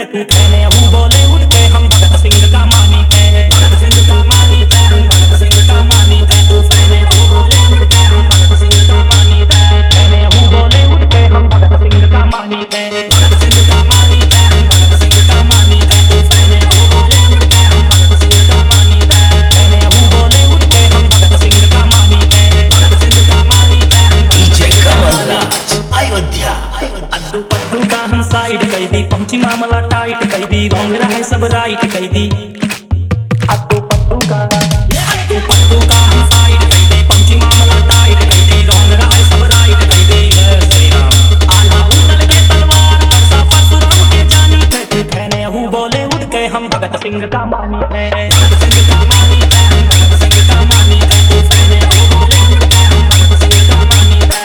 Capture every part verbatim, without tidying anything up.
तू कहने हूँ बॉलीवुड के हम भगत सिंह का मानी है, भगत सिंह का मानी है, हम भगत सिंह का मानी है। तू कहने हूँ बॉलीवुड के हम भगत सिंह का मानी है, कहने हूँ बॉलीवुड के हम भगत सिंह का मानी है, भगत सिंह का मानी है, हम भगत सिंह का मानी है। तू कहने हूँ बॉलीवुड के हम भगत सिंह का मानी है, कहने हूँ बॉलीवुड के हम भगत सिंह का मानी है, भगत सिंह का मानी है। डीजे कमलराज अयोध्या अड्डू पट्टू का हम साइड कह दी, पहुंची मामला टाइट कह दी, रोंग रहे सब राइट कह दी। अड्डू पट्टू का अड्डू पट्टू का हम साइड कह दी, पहुंची मामला टाइट कह दी, रोंग रहे सब राइट कह दी। श्री राम आला उदल के तलवार करसा परशुराम के जानी है, तू कहने हूँ बॉलीवुड के हम भगत सिंह का मानी है, भगत सिंह का मानी है, हम भगत सिंह का मानी है। तू कहने हूँ बॉलीवुड के हम भगत सिंह का मानी है।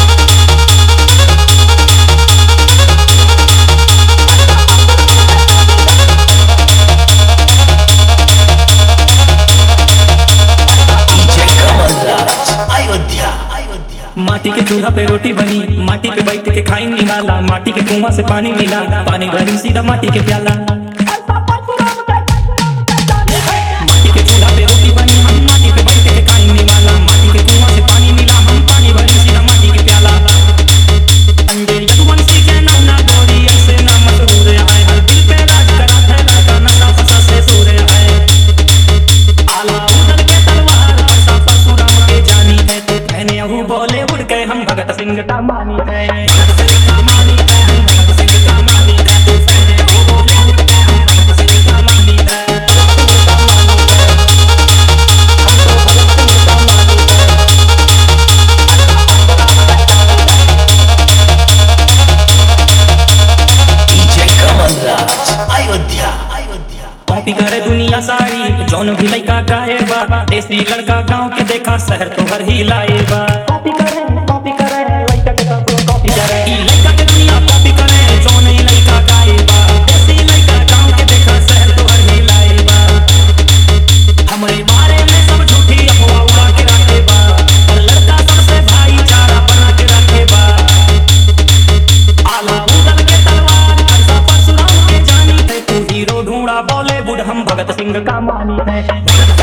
माटी के चूल्हा पे रोटी बनी, माटी पे बैठ के खाई निवाला, माटी के कुआं से पानी मिला, पानी भरी सीधा माटी के प्याला। माटी के चूल्हा पे रोटी बनी, हम माटी पे बैठ के खाई निवाला, माटी के कुआं से पानी मिला, हम पानी भरी सीधा माटी के प्याला। अंडे यदुवंशी के नाम ना गोरी ऐसे ना मशहूर है, हर दिल पे राज करा है लड़का नशा फसा से दूर है। आला उदल के तलवार परसा परशुराम के जानी है, तू कहने हूँ बॉलीवुड के हम भगत सिंह का मानी है, भगत सिंह का मानी है, हम भगत सिंह का मानी है। तू कहने हूँ बॉलीवुड के हम भगत सिंह का मानी है, भगत सिंह का मानी है, हम तो भगत सिंह का मानी है। डीजे कमलराज अयोध्या कॉपी करे दुनिया सारी, जौन भी लड़का गाए बा, देसी लड़का गाँव के देखा शहर तो हर ही लाए बा। कॉपी करे कॉपी करे लड़का के सब कॉपी करे, ई लड़का के दुनिया कॉपी करे, जौन ही लड़का गाए बा, देसी लड़का गाँव के देखा शहर तो हर ही लाए बा। हमारे बारे में सब झूठी अफवाह उड़ा के रखे बा, और लड़का सबसे भाईचारा बना के रखे बा। आला उदल के तलवार करसा परशुराम के जानी है, तू हीरो ढूंढा बॉलीवुड हम भगत सिंह का मानी है।